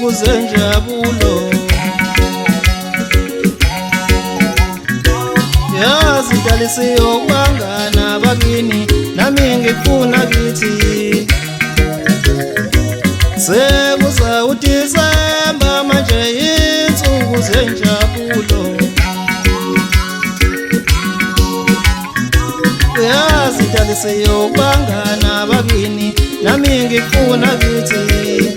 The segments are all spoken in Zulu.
wofika uzenjabulo yazi dali siyobangana bakini nami ngifuna kithi sekuza uDisemba manje insuku zenjabulo yazi dali siyobangana bakini nami ngifuna kithi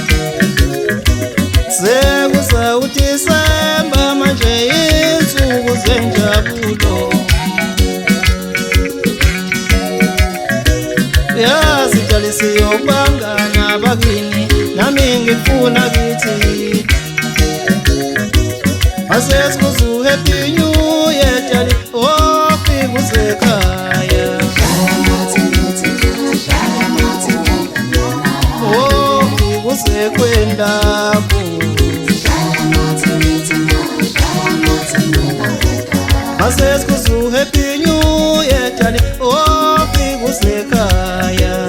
sekuza uDisemba manje insuku zenjabulo yazi dali siyobangana bakini nami ngifuna kithi asesikuzu happy new year dali ofika uzekhaya ofika uzekwendapho asesikuzu happy new year dali ofika uzekhaya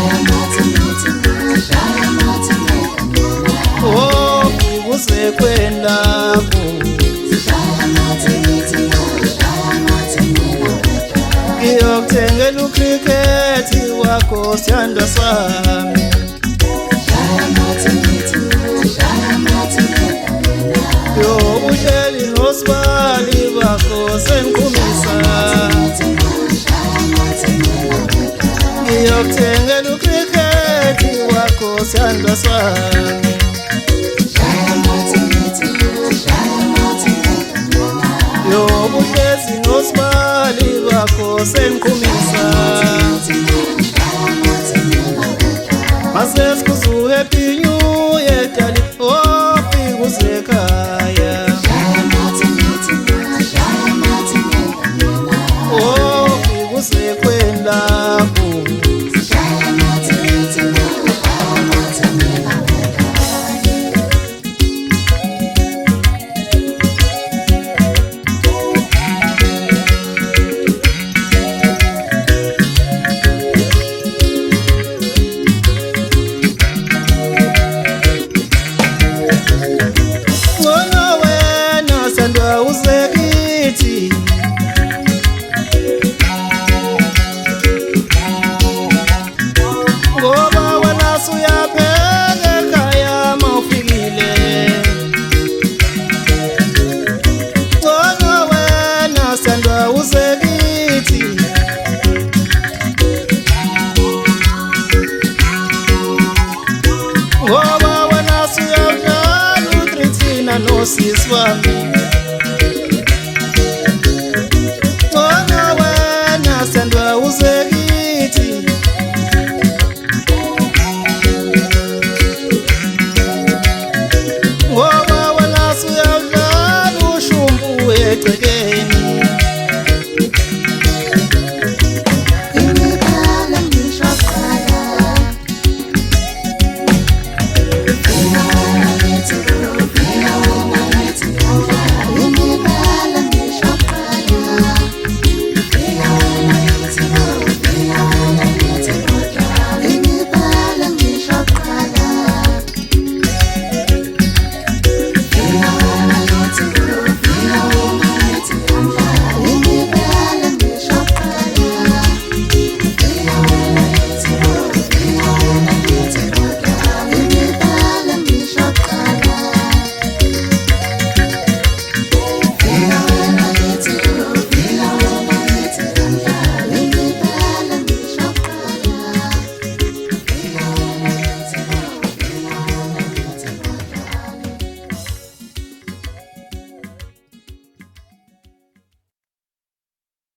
ofika uzekwendapho ngiyokuthengela ucricket wakho sithandwa sami yobuhleli nosibali bakho sengikhumisa ngiyokuthengela ucricket wakho sithandwa sami yobuhlezi nosibali bakho sengikhumisa masesikuzu happy new year dali ofika uzekhaya ofika uzekwendapho uzekithi ngoba wena suyapheka ekhaya mawufikile ngoba wena sandwa uzekithi ngoba wena suyadlala utrithina nosisi wami